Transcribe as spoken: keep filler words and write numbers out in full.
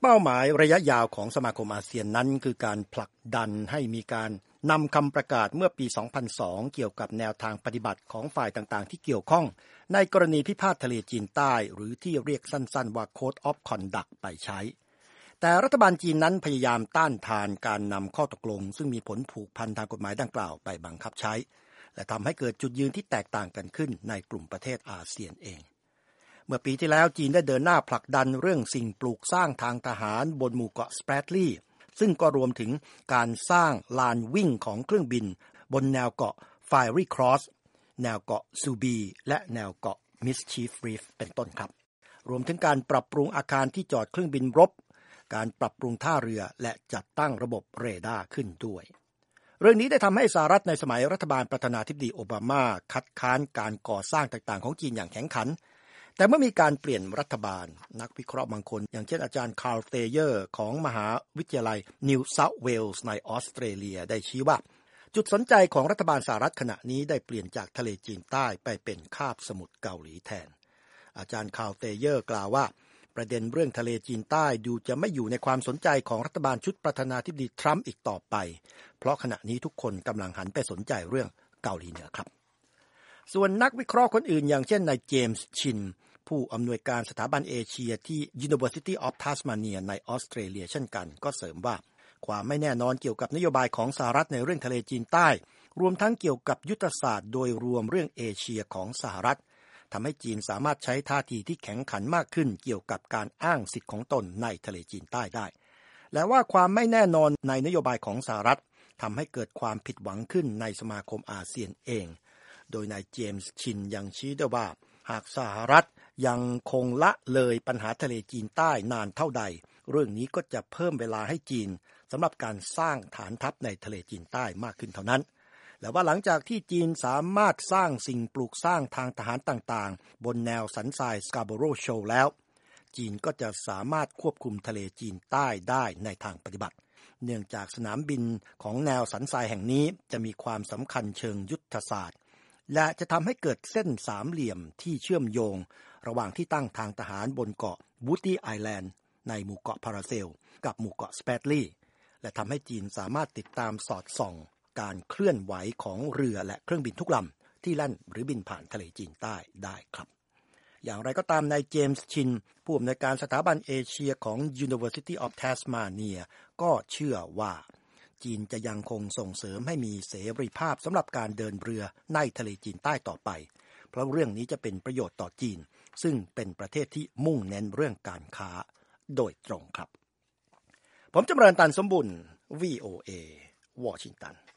เป้าหมายระยะยาวของสมาคมอาเซียนนั้นคือการผลักดันให้มีการนำคำประกาศเมื่อปี สองพันสอง เกี่ยวกับแนวทางปฏิบัติของฝ่ายต่างๆที่เกี่ยวข้องในกรณีพิพาททะเลจีนใต้หรือที่เรียกสั้นๆว่า Code of Conduct ไปใช้แต่รัฐบาลจีนนั้นพยายามต้านทานการนำข้อตกลงซึ่งมีผลผูกพันทางกฎหมายดังกล่าวไปบังคับใช้และทำให้เกิดจุดยืนที่แตกต่างกันขึ้นในกลุ่มประเทศอาเซียนเองเมื่อปีที่แล้วจีนได้เดินหน้าผลักดันเรื่องสิ่งปลูกสร้างทางทหารบนหมู่เกาะสเปรดลีย์ซึ่งก็รวมถึงการสร้างลานวิ่งของเครื่องบินบนแนวเกาะ Fiery Cross แนวเกาะซูบีและแนวเกาะ Mischief Reef เป็นต้นครับรวมถึงการปรับปรุงอาคารที่จอดเครื่องบินรบการปรับปรุงท่าเรือและจัดตั้งระบบเรดาร์ขึ้นด้วยเรื่องนี้ได้ทำให้สหรัฐในสมัยรัฐบาลประธานาธิบดีโอบามาคัดค้านการก่อสร้างต่างๆของจีนอย่างแข็งขันแต่เมื่อมีการเปลี่ยนรัฐบาลนักวิเคราะห์บางคนอย่างเช่นอาจารย์คาร์ลเตเยอร์ของมหาวิทยาลัยนิวเซาท์เวลส์ในออสเตรเลียได้ชี้ว่าจุดสนใจของรัฐบาลสหรัฐขณะนี้ได้เปลี่ยนจากทะเลจีนใต้ไปเป็นคาบสมุทรเกาหลีแทนอาจารย์คาร์ลเตเยอร์กล่าวว่าประเด็นเรื่องทะเลจีนใต้ดูจะไม่อยู่ในความสนใจของรัฐบาลชุดประธานาธิบดีทรัมป์อีกต่อไปเพราะขณะนี้ทุกคนกำลังหันไปสนใจเรื่องเกาหลีเหนือครับส่วนนักวิเคราะห์คนอื่นอย่างเช่นนายเจมส์ชินผู้อำนวยการสถาบันเอเชียที่ University of Tasmania ในออสเตรเลียเช่นกันก็เสริมว่าความไม่แน่นอนเกี่ยวกับนโยบายของสหรัฐในเรื่องทะเลจีนใต้รวมทั้งเกี่ยวกับยุทธศาสตร์โดยรวมเรื่องเอเชียของสหรัฐทำให้จีนสามารถใช้ท่าทีที่แข็งขันมากขึ้นเกี่ยวกับการอ้างสิทธิของตนในทะเลจีนใต้ได้และว่าความไม่แน่นอนในนโยบายของสหรัฐทำให้เกิดความผิดหวังขึ้นในสมาคมอาเซียนเองโดยนายเจมส์ชินยังชี้ด้วยว่าหากสหรัฐยังคงละเลยปัญหาทะเลจีนใต้นานเท่าใดเรื่องนี้ก็จะเพิ่มเวลาให้จีนสำหรับการสร้างฐานทัพในทะเลจีนใต้มากขึ้นเท่านั้นและว่าหลังจากที่จีนสามารถสร้างสิ่งปลูกสร้างทางทหารต่างๆบนแนวสันทรายสกาโบโรโชว์แล้วจีนก็จะสามารถควบคุมทะเลจีนใต้ได้ในทางปฏิบัติเนื่องจากสนามบินของแนวสันทรายแห่งนี้จะมีความสำคัญเชิงยุทธศาสตร์และจะทำให้เกิดเส้นสามเหลี่ยมที่เชื่อมโยงระหว่างที่ตั้งทางทหารบนเกาะวูดดี้ไอแลนด์ในหมู่เกาะพาราเซลกับหมู่เกาะสเปดลีย์และทำให้จีนสามารถติดตามสอดส่องการเคลื่อนไหวของเรือและเครื่องบินทุกลำที่แล่นหรือบินผ่านทะเลจีนใต้ได้ครับอย่างไรก็ตามนายเจมส์ชินผู้อำนวยการสถาบันเอเชียของ University of Tasmania ก็เชื่อว่าจีนจะยังคงส่งเสริมให้มีเสรีภาพสำหรับการเดินเรือในทะเลจีนใต้ต่อไปเพราะเรื่องนี้จะเป็นประโยชน์ต่อจีนซึ่งเป็นประเทศที่มุ่งเน้นเรื่องการค้าโดยตรงครับผมจำเริญตันสมบุญ วี โอ เอ วอชิงตัน